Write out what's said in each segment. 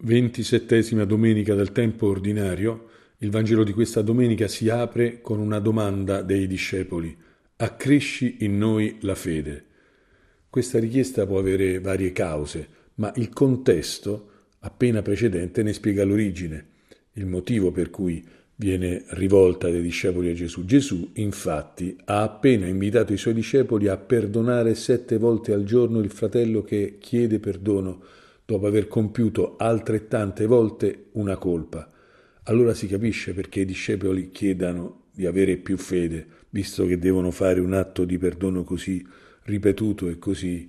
27ª domenica del tempo ordinario, il Vangelo di questa domenica si apre con una domanda dei discepoli: accresci in noi la fede. Questa richiesta può avere varie cause, ma il contesto appena precedente ne spiega l'origine, il motivo per cui viene rivolta dai discepoli a Gesù. Gesù, infatti, ha appena invitato i suoi discepoli a perdonare 7 volte al giorno il fratello che chiede perdono dopo aver compiuto altrettante volte una colpa. Allora si capisce perché i discepoli chiedano di avere più fede, visto che devono fare un atto di perdono così ripetuto e così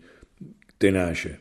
tenace.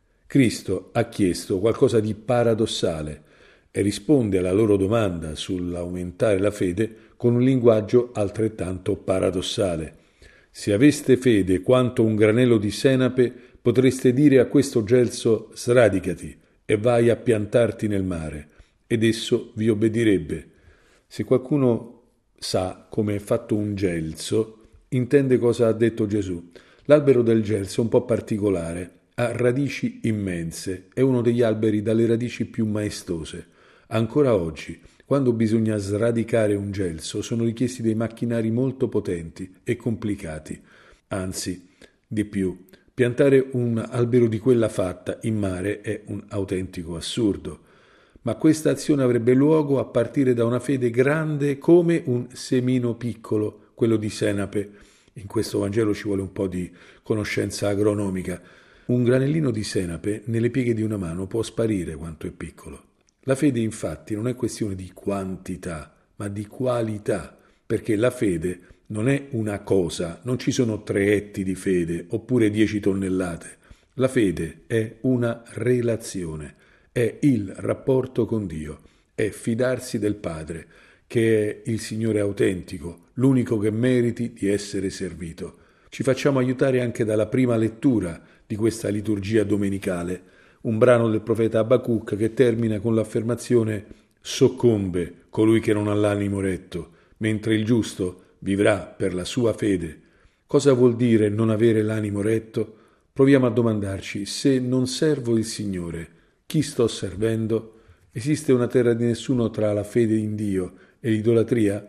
Cristo ha chiesto qualcosa di paradossale e risponde alla loro domanda sull'aumentare la fede con un linguaggio altrettanto paradossale. Se aveste fede quanto un granello di senape, potreste dire a questo gelso: sradicati e vai a piantarti nel mare, ed esso vi obbedirebbe. Se qualcuno sa come è fatto un gelso, intende cosa ha detto Gesù. L'albero del gelso è un po' particolare, ha radici immense, è uno degli alberi dalle radici più maestose. Ancora oggi, quando bisogna sradicare un gelso, sono richiesti dei macchinari molto potenti e complicati. Anzi, di più, piantare un albero di quella fatta in mare è un autentico assurdo. Ma questa azione avrebbe luogo a partire da una fede grande come un semino piccolo, quello di senape. In questo Vangelo ci vuole un po' di conoscenza agronomica. Un granellino di senape nelle pieghe di una mano può sparire quanto è piccolo. La fede, infatti, non è questione di quantità, ma di qualità, perché la fede non è una cosa, non ci sono 3 etti di fede oppure 10 tonnellate. La fede è una relazione, è il rapporto con Dio, è fidarsi del Padre, che è il Signore autentico, l'unico che meriti di essere servito. Ci facciamo aiutare anche dalla prima lettura di questa liturgia domenicale, un brano del profeta Abacuc che termina con l'affermazione: soccombe colui che non ha l'animo retto, mentre il giusto vivrà per la sua fede. Cosa vuol dire non avere l'animo retto? Proviamo a domandarci: se non servo il Signore, chi sto servendo? Esiste una terra di nessuno tra la fede in Dio e l'idolatria?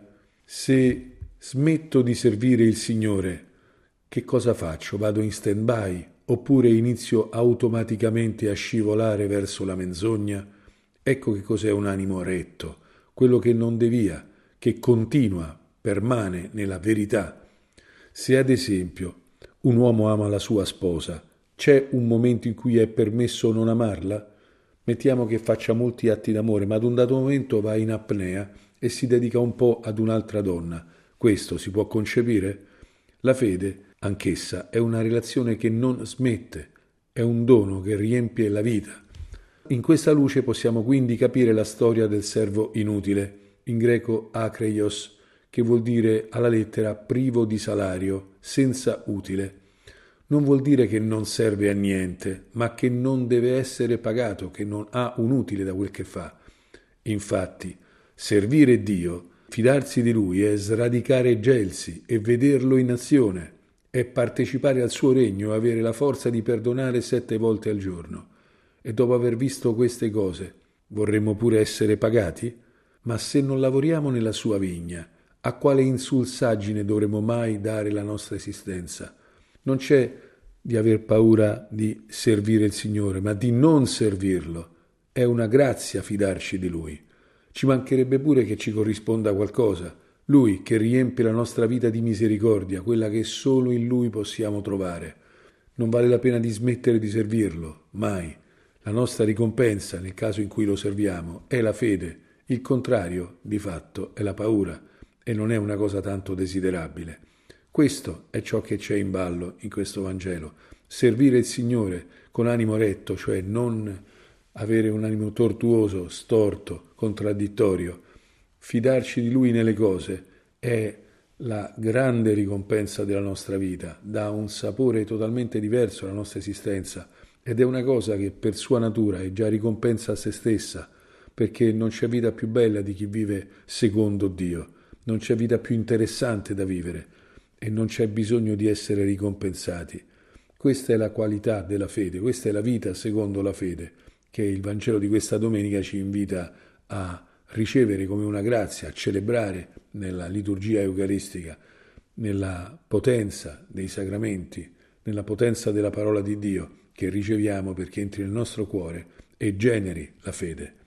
Se smetto di servire il Signore, che cosa faccio? Vado in stand-by? Oppure inizio automaticamente a scivolare verso la menzogna? Ecco che cos'è un animo retto, quello che non devia, che continua, permane nella verità. Se ad esempio un uomo ama la sua sposa, c'è un momento in cui è permesso non amarla? Mettiamo che faccia molti atti d'amore, ma ad un dato momento va in apnea e si dedica un po' ad un'altra donna. Questo si può concepire? La fede, anch'essa, è una relazione che non smette, è un dono che riempie la vita. In questa luce possiamo quindi capire la storia del servo inutile, in greco akreios, che vuol dire alla lettera privo di salario, senza utile. Non vuol dire che non serve a niente, ma che non deve essere pagato, che non ha un utile da quel che fa. Infatti, servire Dio, fidarsi di Lui, è sradicare gelsi e vederlo in azione, è partecipare al suo regno e avere la forza di perdonare 7 volte al giorno. E dopo aver visto queste cose, vorremmo pure essere pagati? Ma se non lavoriamo nella sua vigna, a quale insulsaggine dovremo mai dare la nostra esistenza? Non c'è di aver paura di servire il Signore, ma di non servirlo. È una grazia fidarci di Lui. Ci mancherebbe pure che ci corrisponda qualcosa. Lui che riempie la nostra vita di misericordia, quella che solo in Lui possiamo trovare. Non vale la pena di smettere di servirlo, mai. La nostra ricompensa, nel caso in cui lo serviamo, è la fede. Il contrario, di fatto, è la paura, e non è una cosa tanto desiderabile. Questo è ciò che c'è in ballo in questo Vangelo. Servire il Signore con animo retto, cioè non avere un animo tortuoso, storto, contraddittorio. Fidarci di Lui nelle cose è la grande ricompensa della nostra vita, dà un sapore totalmente diverso alla nostra esistenza ed è una cosa che per sua natura è già ricompensa a se stessa, perché non c'è vita più bella di chi vive secondo Dio, non c'è vita più interessante da vivere e non c'è bisogno di essere ricompensati. Questa è la qualità della fede, questa è la vita secondo la fede, che il Vangelo di questa domenica ci invita a ricevere come una grazia, a celebrare nella liturgia eucaristica, nella potenza dei sacramenti, nella potenza della parola di Dio che riceviamo perché entri nel nostro cuore e generi la fede.